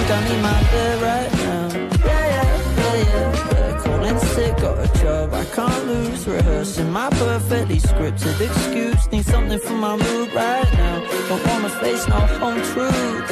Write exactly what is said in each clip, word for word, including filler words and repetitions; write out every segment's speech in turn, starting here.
think I need my bed right now. Yeah, yeah, yeah, yeah. Better call in sick, got a job I can't lose. Rehearsing my perfectly scripted excuse. Need something for my mood right now. Don't wanna face no home truth.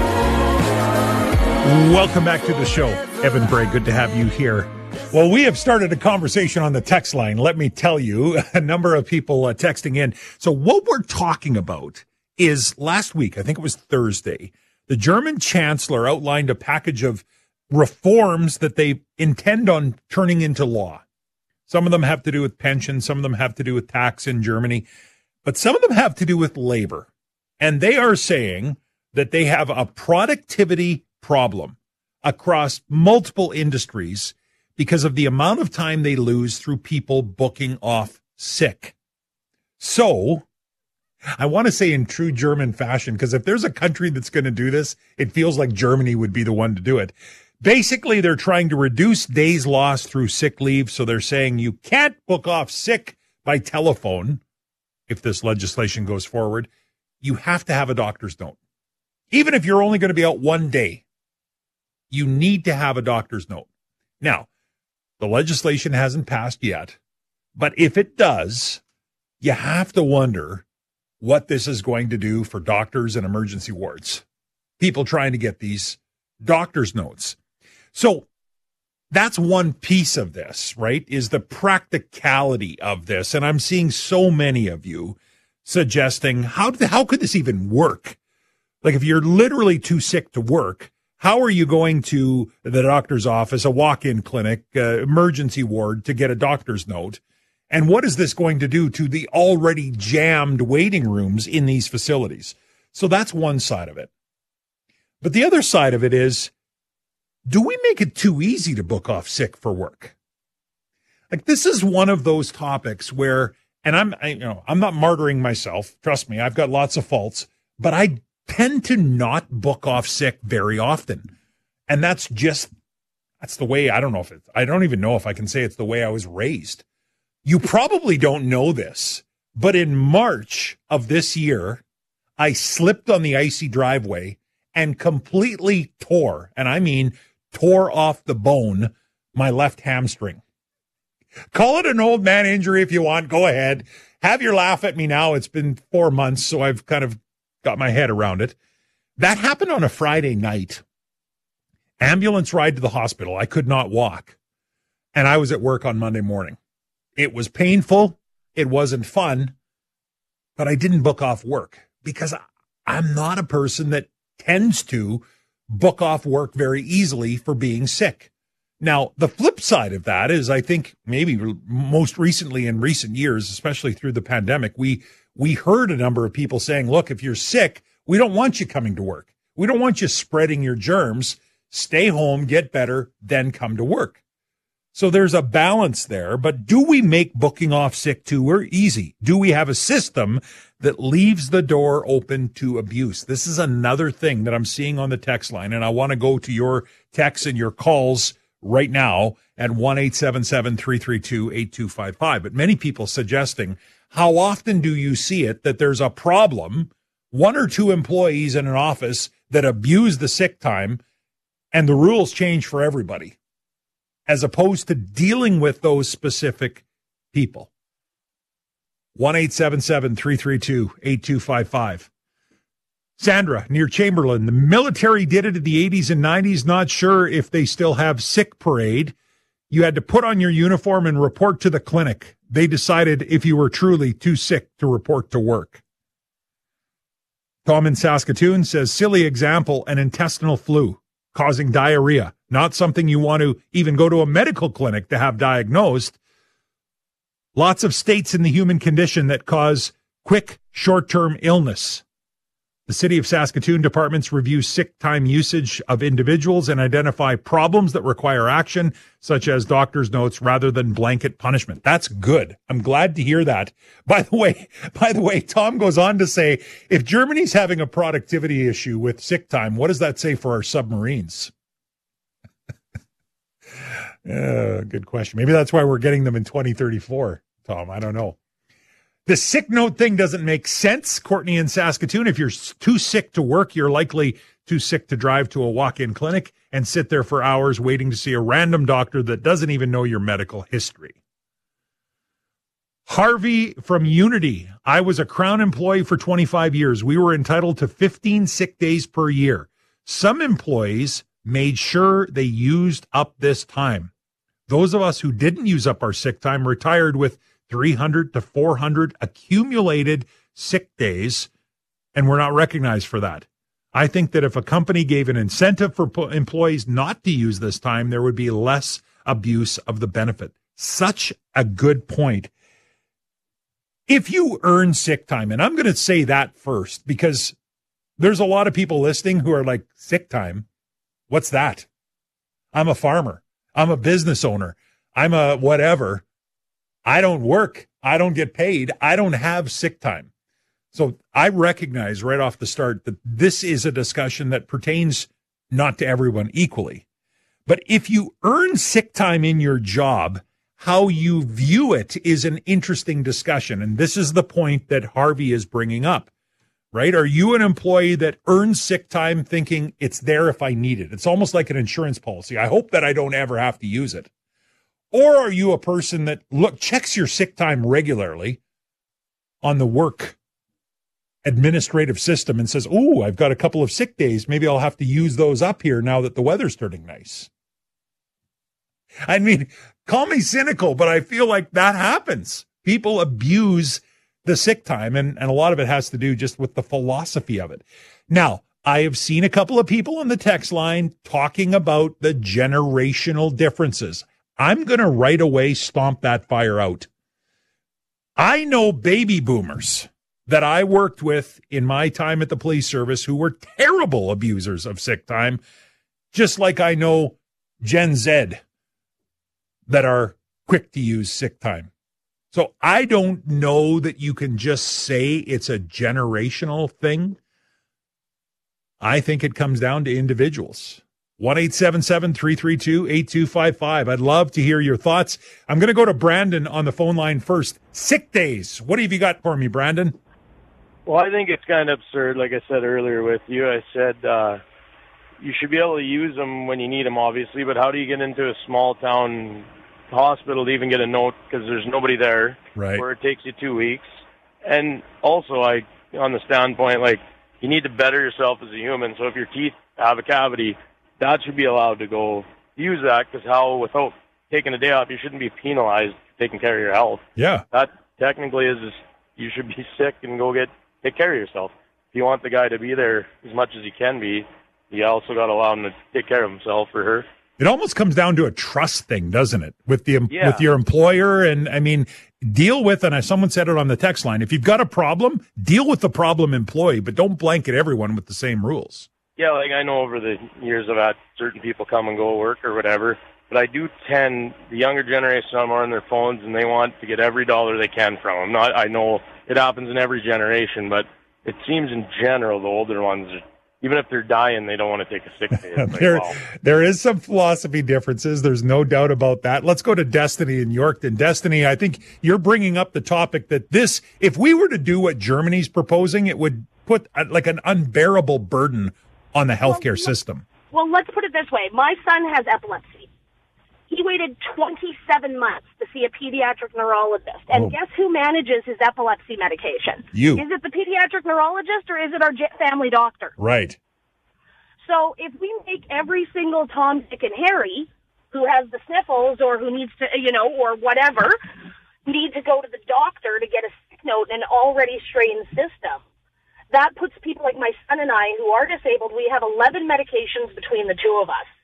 Welcome back to the show. Evan Bray, good to have you here. Well, we have started a conversation on the text line. Let me tell you, a number of people uh, texting in. So what we're talking about is last week, I think it was Thursday, the German chancellor outlined a package of reforms that they intend on turning into law. Some of them have to do with pensions. Some of them have to do with tax in Germany. But some of them have to do with labor. And they are saying that they have a productivity problem across multiple industries because of the amount of time they lose through people booking off sick. So I want to say in true German fashion, because if there's a country that's going to do this, it feels like Germany would be the one to do it. Basically, they're trying to reduce days lost through sick leave. So they're saying you can't book off sick by telephone if this legislation goes forward. You have to have a doctor's note. Even if you're only going to be out one day, you need to have a doctor's note. Now, the legislation hasn't passed yet, but if it does, you have to wonder what this is going to do for doctors and emergency wards. People trying to get these doctor's notes. So that's one piece of this, right, is the practicality of this. And I'm seeing so many of you suggesting, how, how could this even work? Like if you're literally too sick to work, how are you going to the doctor's office, a walk-in clinic, uh, emergency ward to get a doctor's note? And what is this going to do to the already jammed waiting rooms in these facilities? So that's one side of it. But the other side of it is, do we make it too easy to book off sick for work? Like this is one of those topics where, and I'm, I, you know, I'm not martyring myself. Trust me, I've got lots of faults, but I tend to not book off sick very often. And that's just, that's the way, I don't know if it's, I don't even know if I can say it's the way I was raised. You probably don't know this, but in March of this year, I slipped on the icy driveway and completely tore, and I mean tore off the bone, my left hamstring. Call it an old man injury if you want. Go ahead. Have your laugh at me now. It's been four months, so I've kind of got my head around it. That happened on a Friday night. Ambulance ride to the hospital. I could not walk. And I was at work on Monday morning. It was painful. It wasn't fun. But I didn't book off work because I'm not a person that tends to book off work very easily for being sick. Now, the flip side of that is I think maybe most recently in recent years, especially through the pandemic, we we heard a number of people saying, look, if you're sick, we don't want you coming to work. We don't want you spreading your germs. Stay home, get better, then come to work. So there's a balance there. But do we make booking off sick too easy? Do we have a system that leaves the door open to abuse? This is another thing that I'm seeing on the text line, and I want to go to your texts and your calls right now at one eight seven seven, three three two, eight two five five. But many people suggesting, how often do you see it that there's a problem, one or two employees in an office that abuse the sick time, and the rules change for everybody, as opposed to dealing with those specific people? one eight seven seven, three three two, eight two five five. Sandra, near Chamberlain, the military did it in the eighties and nineties. Not sure if they still have sick parade. You had to put on your uniform and report to the clinic. They decided if you were truly too sick to report to work. Tom in Saskatoon says, silly example, an intestinal flu causing diarrhea. Not something you want to even go to a medical clinic to have diagnosed. Lots of states in the human condition that cause quick short-term illness. The City of Saskatoon departments review sick time usage of individuals and identify problems that require action, such as doctor's notes, rather than blanket punishment. That's good. I'm glad to hear that. By the way, by the way, Tom goes on to say, if Germany's having a productivity issue with sick time, what does that say for our submarines? uh, good question. Maybe that's why we're getting them in twenty thirty-four, Tom. I don't know. The sick note thing doesn't make sense. Courtney in Saskatoon, if you're too sick to work, you're likely too sick to drive to a walk-in clinic and sit there for hours waiting to see a random doctor that doesn't even know your medical history. Harvey from Unity. I was a Crown employee for twenty-five years. We were entitled to fifteen sick days per year. Some employees made sure they used up this time. Those of us who didn't use up our sick time retired with three hundred to four hundred accumulated sick days, and we're not recognized for that. I think that if a company gave an incentive for employees not to use this time, there would be less abuse of the benefit. Such a good point. If you earn sick time, and I'm going to say that first, because there's a lot of people listening who are like, sick time? What's that? I'm a farmer. I'm a business owner. I'm a whatever. I don't work. I don't get paid. I don't have sick time. So I recognize right off the start that this is a discussion that pertains not to everyone equally. But if you earn sick time in your job, how you view it is an interesting discussion. And this is the point that Harvey is bringing up, right? Are you an employee that earns sick time thinking it's there if I need it? It's almost like an insurance policy. I hope that I don't ever have to use it. Or are you a person that look checks your sick time regularly on the work administrative system and says, oh, I've got a couple of sick days. Maybe I'll have to use those up here now that the weather's turning nice. I mean, call me cynical, but I feel like that happens. People abuse the sick time, and, and a lot of it has to do just with the philosophy of it. Now, I have seen a couple of people on the text line talking about the generational differences. I'm going to right away stomp that fire out. I know baby boomers that I worked with in my time at the police service who were terrible abusers of sick time, just like I know Gen Z that are quick to use sick time. So I don't know that you can just say it's a generational thing. I think it comes down to individuals. one eight seven seven, three three two, eight two five five. I'd love to hear your thoughts. I'm going to go to Brandon on the phone line first. Sick days. What have you got for me, Brandon? Well, I think it's kind of absurd. Like I said earlier with you, I said uh, you should be able to use them when you need them, obviously, but how do you get into a small town hospital to even get a note because there's nobody there, right, where it takes you two weeks? And also, I, on the standpoint, like, you need to better yourself as a human. So if your teeth have a cavity, that should be allowed to go use that, because how, without taking a day off, you shouldn't be penalized for taking care of your health. Yeah. That technically is, just, you should be sick and go get take care of yourself. If you want the guy to be there as much as he can be, you also got to allow him to take care of himself or her. It almost comes down to a trust thing, doesn't it? With the yeah. with your employer, and I mean, deal with. And someone said it on the text line: if you've got a problem, deal with the problem employee, but don't blanket everyone with the same rules. Yeah, like I know over the years I've had certain people come and go to work or whatever, but I do tend the younger generation are more on their phones and they want to get every dollar they can from them. Not, I know it happens in every generation, but it seems in general the older ones, even if they're dying, they don't want to take a sick day. Like, there, wow. there is some philosophy differences. There's no doubt about that. Let's go to Destiny in Yorkton. Destiny, I think you're bringing up the topic that this, if we were to do what Germany's proposing, it would put uh, like an unbearable burden on the healthcare well, system. Well, let's put it this way. My son has epilepsy. He waited twenty-seven months to see a pediatric neurologist. And oh. guess who manages his epilepsy medication? You. Is it the pediatric neurologist or is it our family doctor? Right. So if we make every single Tom, Dick, and Harry who has the sniffles or who needs to, you know, or whatever, need to go to the doctor to get a sick note in an already strained system, that puts people like my son and I who are disabled, we have eleven medications between the two of us.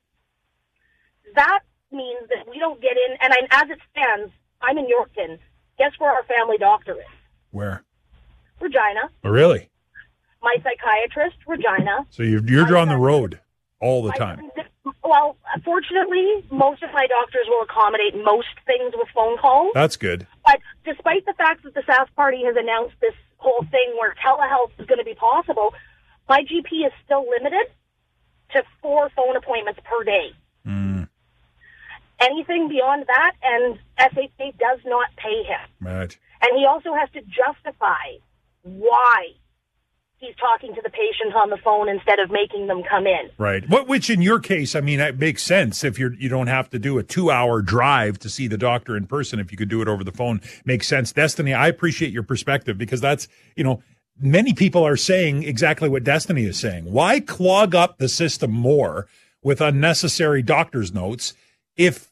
That means that we don't get in, and I, as it stands, I'm in Yorkton. Guess where our family doctor is? Where? Regina. Oh, really? My psychiatrist, Regina. So you're, you're on the road all the time. I, well, fortunately, most of my doctors will accommodate most things with phone calls. That's good. But despite the fact that the Sask Party has announced this whole thing where telehealth is going to be possible, my G P is still limited to four phone appointments per day. Mm. anything beyond that, and S H A does not pay him. Right. And he also has to justify why he's talking to the patient on the phone instead of making them come in. Right. What, which in your case, I mean, it makes sense if you're, you don't have to do a two hour drive to see the doctor in person. If you could do it over the phone, makes sense. Destiny, I appreciate your perspective because that's, you know, many people are saying exactly what Destiny is saying. Why clog up the system more with unnecessary doctor's notes if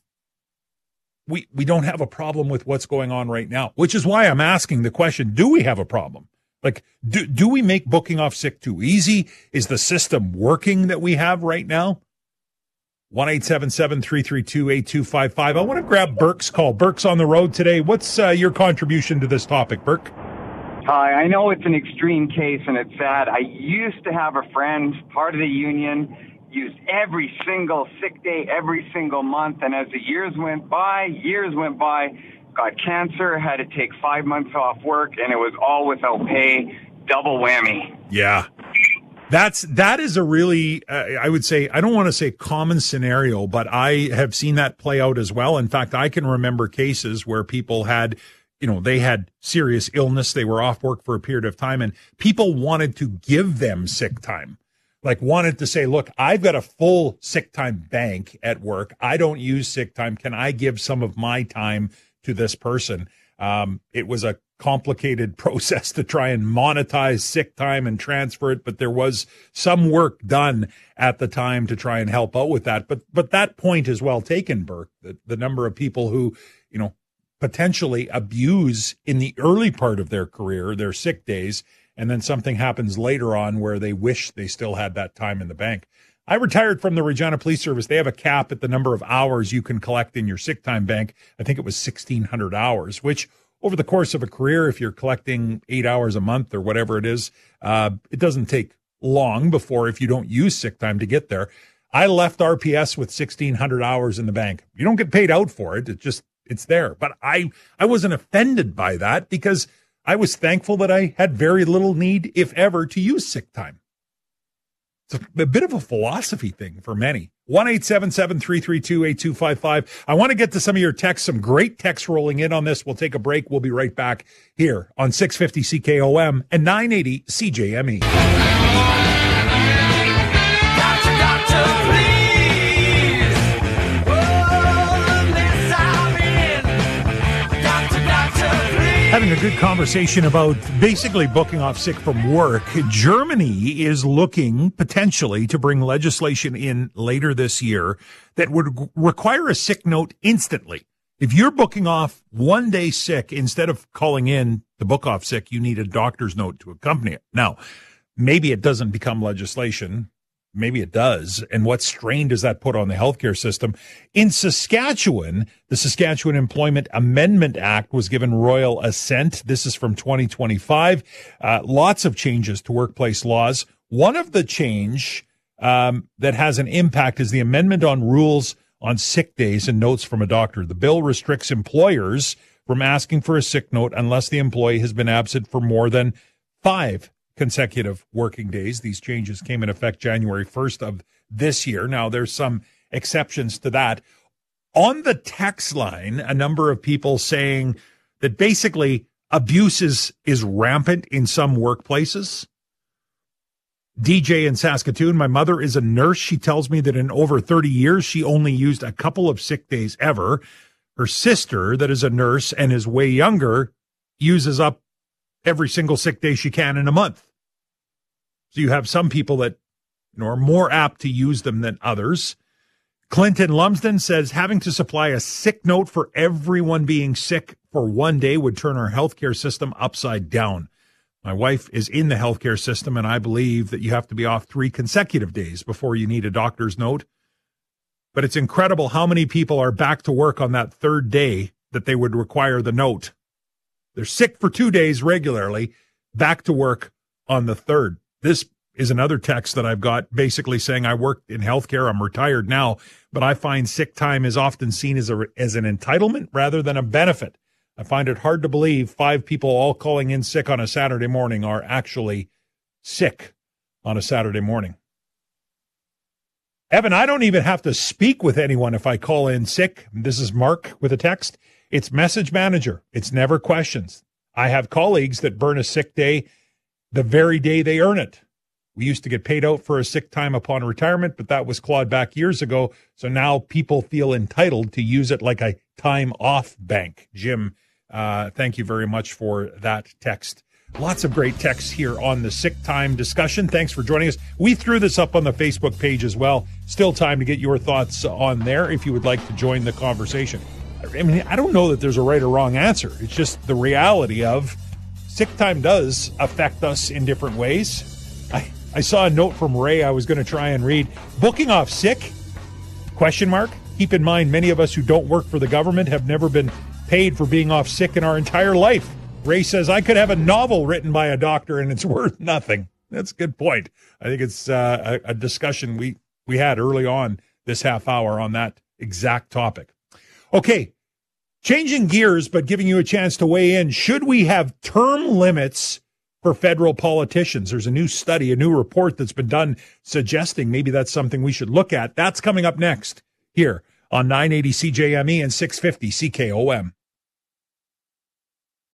we, we don't have a problem with what's going on right now? Which is why I'm asking the question, do we have a problem? Like, do, do we make booking off sick too easy? Is the system working that we have right now? one eight seven seven, three three two, eight two five five. I want to grab Burke's call. Burke's on the road today. What's uh, your contribution to this topic, Burke? Hi, I know it's an extreme case and it's sad. I used to have a friend, part of the union, used every single sick day, every single month. And as the years went by, years went by, got cancer, had to take five months off work, and it was all without pay, double whammy. Yeah. That's, that is a really, uh, I would say, I don't want to say common scenario, but I have seen that play out as well. In fact, I can remember cases where people had, you know, they had serious illness. They were off work for a period of time and people wanted to give them sick time. Like wanted to say, look, I've got a full sick time bank at work. I don't use sick time. Can I give some of my time to this person? Um, it was a complicated process to try and monetize sick time and transfer it, but there was some work done at the time to try and help out with that. But but that point is well taken, Burke. The, the number of people who, you know, potentially abuse in the early part of their career, their sick days, and then something happens later on where they wish they still had that time in the bank. I retired from the Regina Police Service. They have a cap at the number of hours you can collect in your sick time bank. I think it was sixteen hundred hours, which over the course of a career, if you're collecting eight hours a month or whatever it is, uh, it doesn't take long before, if you don't use sick time, to get there. I left R P S with sixteen hundred hours in the bank. You don't get paid out for it. It just, it's there. But I, I wasn't offended by that because I was thankful that I had very little need, if ever, to use sick time. It's a, a bit of a philosophy thing for many. one eight seven seven, three three two, eight two five five. I want to get to some of your texts, some great texts rolling in on this. We'll take a break. We'll be right back here on six fifty C K O M and nine eighty C J M E. Doctor, doctor, please. Oh, mess I'm in. Doctor, doctor, please. Having a good conversation about basically booking off sick from work. Germany is looking potentially to bring legislation in later this year that would require a sick note instantly. If you're booking off one day sick, instead of calling in to book off sick, you need a doctor's note to accompany it. Now, maybe it doesn't become legislation. Maybe it does. And what strain does that put on the healthcare system? In Saskatchewan, the Saskatchewan Employment Amendment Act was given royal assent. This is from twenty twenty-five. Uh, lots of changes to workplace laws. One of the change um, that has an impact is the amendment on rules on sick days and notes from a doctor. The bill restricts employers from asking for a sick note unless the employee has been absent for more than five consecutive working days. These changes came in effect January first of this year. Now, there's some exceptions to that. On the text line, a number of people saying that basically abuse is, is rampant in some workplaces. D J in Saskatoon, my mother is a nurse. She tells me that in over thirty years, she only used a couple of sick days ever. Her sister, that is a nurse and is way younger, uses up every single sick day she can in a month. So you have some people that, you know, are more apt to use them than others. Clinton Lumsden says having to supply a sick note for everyone being sick for one day would turn our healthcare system upside down. My wife is in the healthcare system, and I believe that you have to be off three consecutive days before you need a doctor's note. But it's incredible how many people are back to work on that third day that they would require the note. They're sick for two days regularly, back to work on the third. This is another text that I've got basically saying I worked in healthcare. I'm retired now, but I find sick time is often seen as a, as an entitlement rather than a benefit. I find it hard to believe five people all calling in sick on a Saturday morning are actually sick on a Saturday morning. Evan, I don't even have to speak with anyone if I call in sick. This is Mark with a text. It's message manager. It's never questions. I have colleagues that burn a sick day the very day they earn it. We used to get paid out for a sick time upon retirement, but that was clawed back years ago. So now people feel entitled to use it like a time off bank. Jim, uh, thank you very much for that text. Lots of great texts here on the sick time discussion. Thanks for joining us. We threw this up on the Facebook page as well. Still time to get your thoughts on there if you would like to join the conversation. I mean, I don't know that there's a right or wrong answer. It's just the reality of sick time does affect us in different ways. I, I saw a note from Ray I was going to try and read. Booking off sick? Question mark. Keep in mind, many of us who don't work for the government have never been paid for being off sick in our entire life. Ray says, I could have a novel written by a doctor and it's worth nothing. That's a good point. I think it's uh, a, a discussion we, we had early on this half hour on that exact topic. Okay, changing gears, but giving you a chance to weigh in. Should we have term limits for federal politicians? There's a new study, a new report that's been done suggesting maybe that's something we should look at. That's coming up next here on nine eighty C J M E and six fifty C K O M.